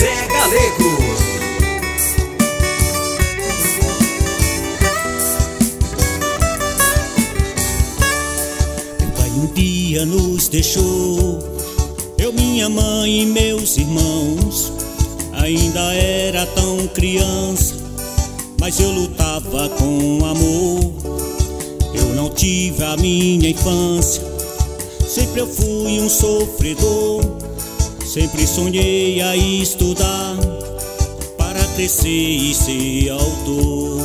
José Galego. Meu pai um dia nos deixou, eu, minha mãe e meus irmãos. Ainda era tão criança, mas eu lutava com amor. Eu não tive a minha infância, sempre eu fui um sofredor. Sempre sonhei a estudar para crescer e ser autor.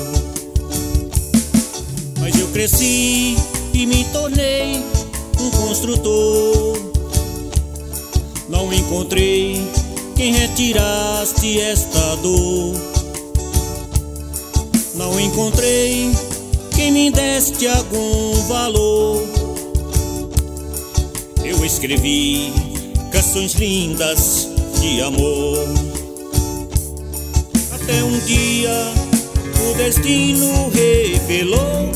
Mas eu cresci e me tornei um construtor. Não encontrei quem retirasse esta dor. Não encontrei quem me desse algum valor. Eu escrevi canções lindas de amor. Até um dia o destino revelou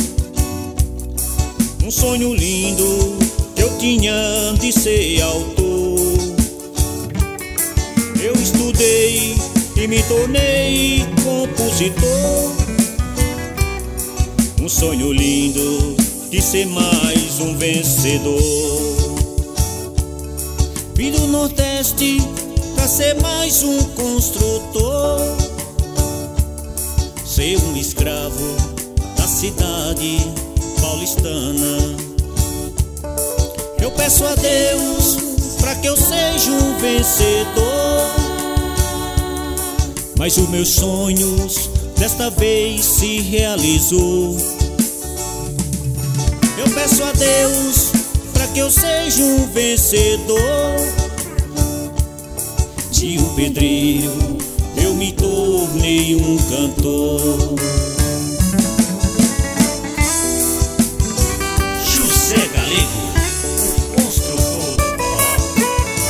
um sonho lindo que eu tinha de ser autor. Eu estudei e me tornei compositor. Um sonho lindo de ser mais um vencedor. Vim do Nordeste pra ser mais um construtor, ser um escravo da cidade paulistana. Eu peço a Deus pra que eu seja um vencedor, mas os meus sonhos desta vez se realizou. Eu peço a Deus pra que eu seja um vencedor. De um pedreiro eu me tornei um cantor. José Galego, o construtor do forró.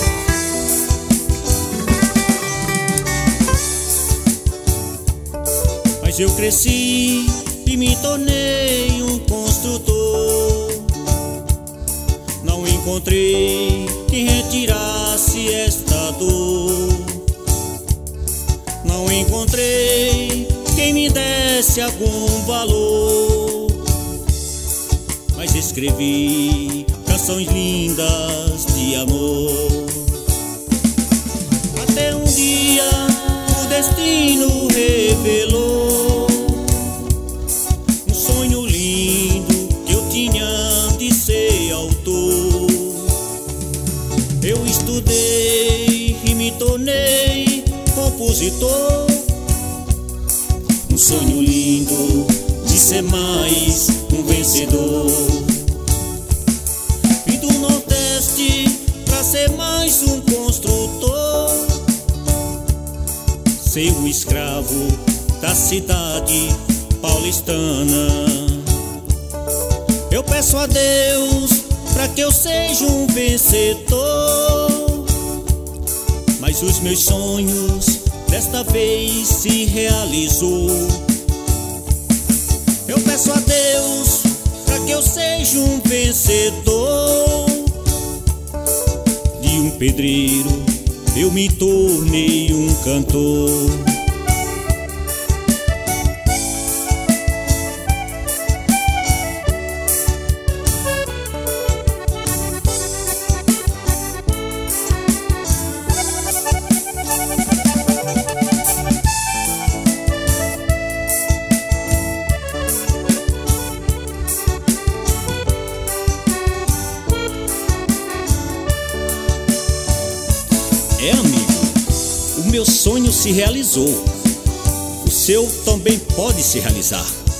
Mas eu cresci e me tornei um construtor. Não encontrei quem retirasse esta dor. Não encontrei quem me desse algum valor. Mas escrevi canções lindas de amor. Até um dia o destino revelou um sonho lindo que eu tinha de ser autor. Eu estudei e me tornei compositor. Um sonho lindo de ser mais um vencedor. Vim do Nordeste pra ser mais um construtor, ser um escravo da cidade paulistana. Eu peço a Deus pra que eu seja um vencedor, mas os meus sonhos desta vez se realizou. Eu peço a Deus pra que eu seja um vencedor. De um pedreiro eu me tornei um cantor. É, amigo, o meu sonho se realizou. O seu também pode se realizar.